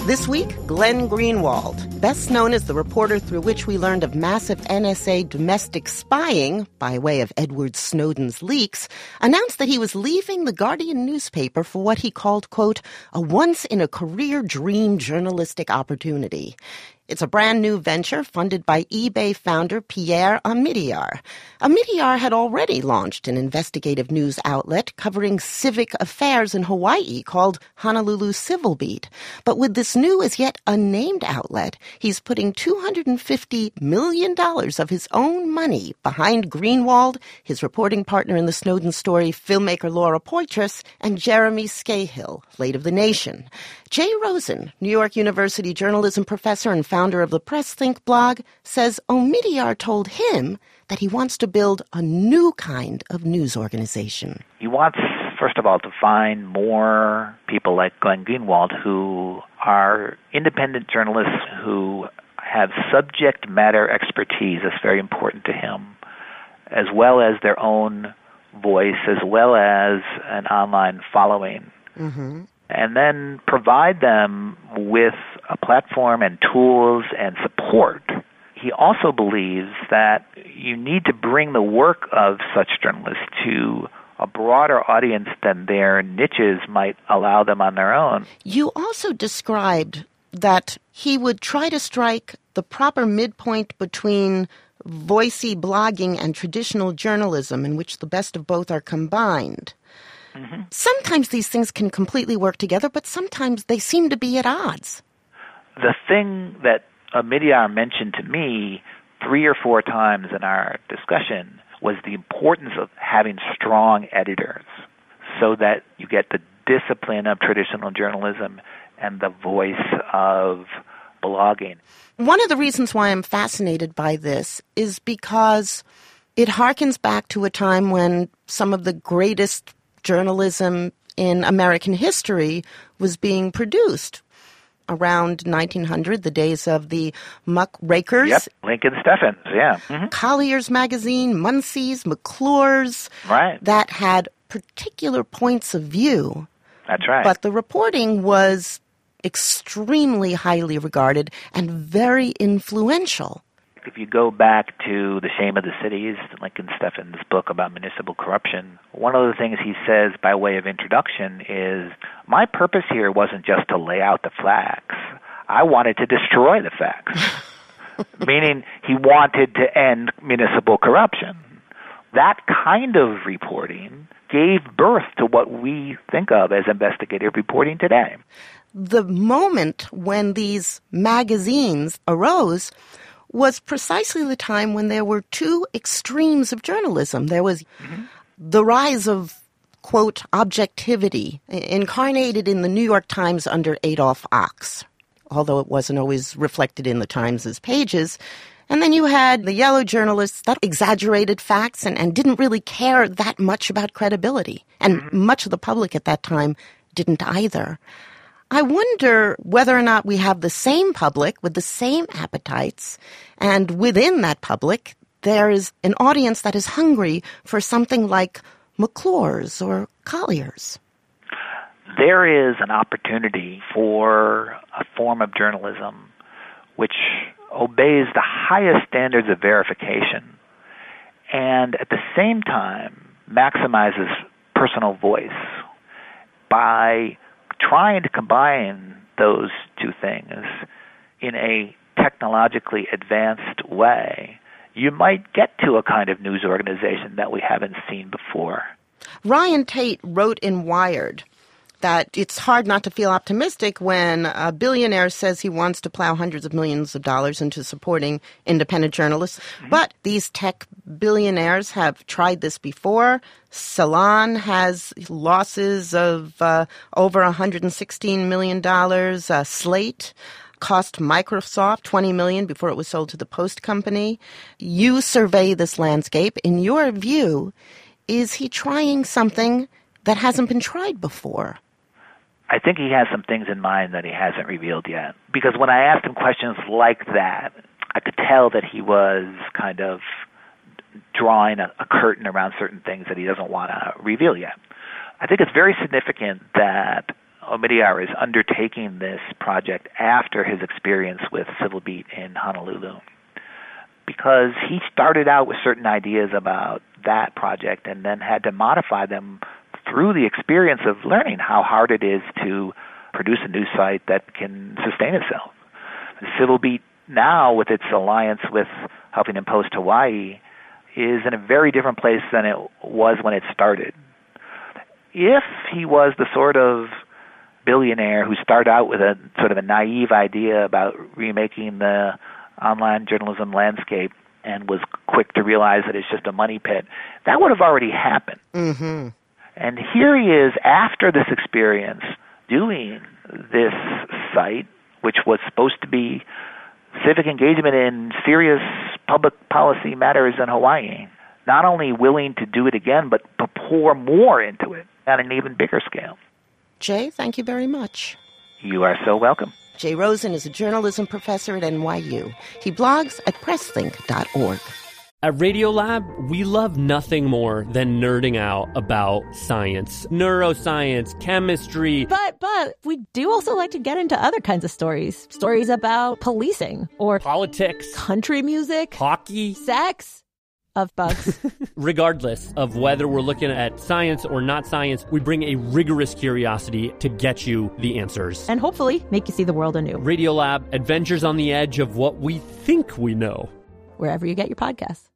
This week, Glenn Greenwald, best known as the reporter through which we learned of massive NSA domestic spying by way of Edward Snowden's leaks, announced that he was leaving the Guardian newspaper for what he called, quote, a once-in-a-career dream journalistic opportunity. It's a brand new venture funded by eBay founder Pierre Omidyar. Omidyar had already launched an investigative news outlet covering civic affairs in Hawaii called Honolulu Civil Beat. But with this new as yet unnamed outlet, he's putting $250 million of his own money behind Greenwald, his reporting partner in the Snowden story, filmmaker Laura Poitras, and Jeremy Scahill, late of The Nation. Jay Rosen, New York University journalism professor and founder of the Press Think blog, says Omidyar told him that he wants to build a new kind of news organization. He wants, first of all, to find more people like Glenn Greenwald who are independent journalists who have subject matter expertise. That's very important to him, as well as their own voice, as well as an online following. Mm-hmm. And then provide them with a platform and tools and support. He also believes that you need to bring the work of such journalists to a broader audience than their niches might allow them on their own. You also described that he would try to strike the proper midpoint between voicey blogging and traditional journalism, in which the best of both are combined. Mm-hmm. Sometimes these things can completely work together, but sometimes they seem to be at odds. The thing that Omidyar mentioned to me 3 or 4 times in our discussion was the importance of having strong editors so that you get the discipline of traditional journalism and the voice of blogging. One of the reasons why I'm fascinated by this is because it harkens back to a time when some of the greatest journalism in American history was being produced. Around 1900, the days of the muckrakers. Yep, Lincoln Steffens, yeah. Mm-hmm. Collier's Magazine, Munsey's, McClure's. Right. That had particular points of view. That's right. But the reporting was extremely highly regarded and very influential. If you go back to The Shame of the Cities, Lincoln Steffens' book about municipal corruption, one of the things he says by way of introduction is, my purpose here wasn't just to lay out the facts. I wanted to destroy the facts. Meaning he wanted to end municipal corruption. That kind of reporting gave birth to what we think of as investigative reporting today. The moment when these magazines arose was precisely the time when there were two extremes of journalism. There was the rise of, quote, objectivity, incarnated in the New York Times under Adolph Ochs, although it wasn't always reflected in the Times' pages. And then you had the yellow journalists that exaggerated facts and didn't really care that much about credibility. And much of the public at that time didn't either. I wonder whether or not we have the same public with the same appetites, and within that public, there is an audience that is hungry for something like McClure's or Collier's. There is an opportunity for a form of journalism which obeys the highest standards of verification and at the same time maximizes personal voice by trying to combine those two things in a technologically advanced way. You might get to a kind of news organization that we haven't seen before. Ryan Tate wrote in Wired that it's hard not to feel optimistic when a billionaire says he wants to plow hundreds of millions of dollars into supporting independent journalists. But these tech billionaires have tried this before. Salon has losses of over $116 million. Slate cost Microsoft $20 million before it was sold to the Post Company. You survey this landscape. In your view, is he trying something that hasn't been tried before? I think he has some things in mind that he hasn't revealed yet. Because when I asked him questions like that, I could tell that he was kind of drawing a curtain around certain things that he doesn't want to reveal yet. I think it's very significant that Omidyar is undertaking this project after his experience with Civil Beat in Honolulu, because he started out with certain ideas about that project and then had to modify them through the experience of learning how hard it is to produce a news site that can sustain itself. Civil Beat now, with its alliance with Huffington Post Hawaii, is in a very different place than it was when it started. If he was the sort of billionaire who started out with a sort of a naive idea about remaking the online journalism landscape and was quick to realize that it's just a money pit, that would have already happened. Mm-hmm. And here he is, after this experience, doing this site, which was supposed to be civic engagement in serious public policy matters in Hawaii, not only willing to do it again, but to pour more into it on an even bigger scale. Jay, thank you very much. You are so welcome. Jay Rosen is a journalism professor at NYU. He blogs at presslink.org. At Radiolab, we love nothing more than nerding out about science, neuroscience, chemistry. But we do also like to get into other kinds of stories. Stories about policing or politics, country music, hockey, sex, of bugs. Regardless of whether we're looking at science or not science, we bring a rigorous curiosity to get you the answers. And hopefully make you see the world anew. Radiolab, adventures on the edge of what we think we know. Wherever you get your podcasts.